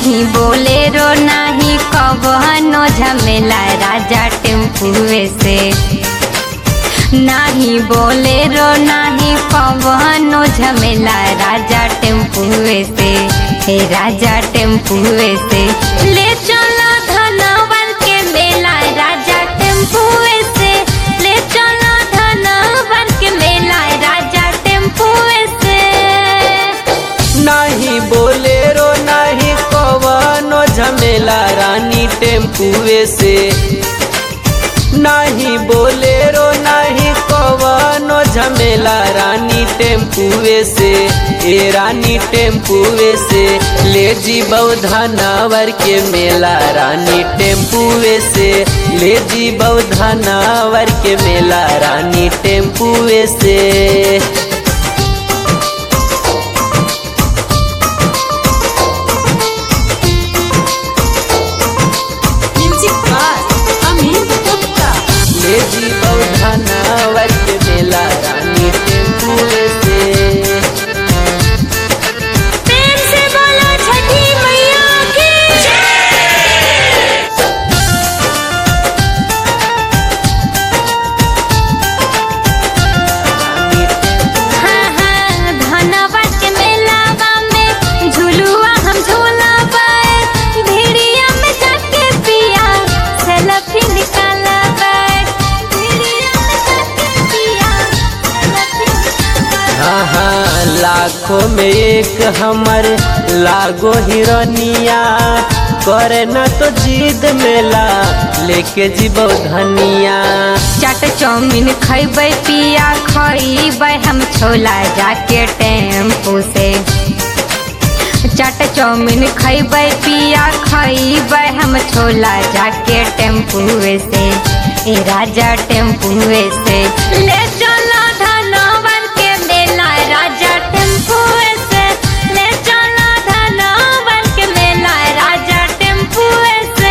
नहीं बोलेरो नहीं कवनो झमेला राजा टेम्पुए से। नहीं बोलेरो नहीं कवनो झमेला राजा टेम्पुए से। हे राजा टेम्पुए से ले चलो धनवन के मेला राजा टेम्पुए से। ले चलो धनवन के मेला राजा टेम्पुए से। नहीं बोलेरो नहीं कवनो झमेला रानी टेम्पुए से। नहीं बोलेरो नहीं कवनो झमेला रानी टेम्पुए से। ए रानी टेम्पुए से ले जीबौ धनावर के मेला रानी टेम्पुए से। ले जीबौ धनावर के मेला रानी टेम्पुए से। ले जीबौ धनावर के मेला रानी टेम्पुए से। प्रेम से बोलो छठी मैया की हाँ हाँ धनवन के मेलावा में झुलुआ हम झूलाबै। भिड़िया में जाके पिया सेल्फी निकालबै। हाँ हाँ लाखों में एक हमर लागो हिरनिया। करे ना तो जीद मेला लेके जीबौ धनिया। चाट चाउमीन खैबै पिया खैबै हम छोला जाके टेम्पू से। चाट चाउमीन खैबै पिया खैबै हम छोला जाके टेम्पुए से। ए राजा टेम्पुए से ले चलो धनवन के मेला राजा टेम्पुए से। ले चलो धनवन के मेला राजा टेम्पुए से।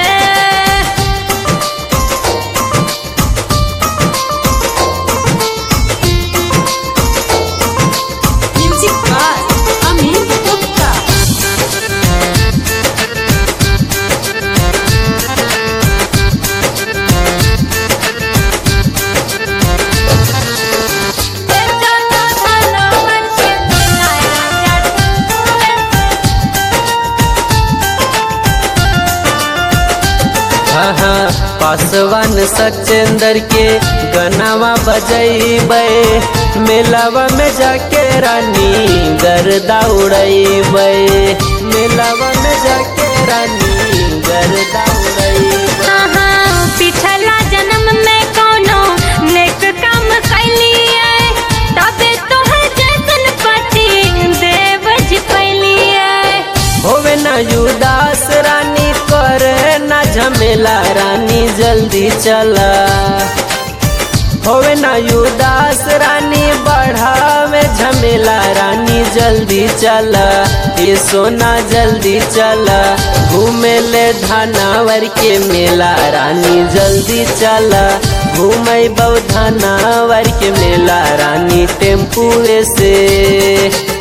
हाँ हाँ पासवान सचेंदर के गनावा बजैबै। मेलावा में जाके रानी गर्दा उड़ैबै। मेलावा में जाके रानी गर्दा उड़ैबै। हाँ हाँ पिछला जन्म में कोनो नेक काम कैलिए तबे तोहर जैसन पति देव जी पैलिए। होवे ना उदास रानी करे ना झमेला रानी जल्दी चला। होवे ना उदास रानी बढ़ावे झमेला रानी जल्दी चला। ये सोना जल्दी चला घूमे ले धनावर के मेला रानी जल्दी चला। घूमे बहु धनावर के मेला रानी टेम्पुए से।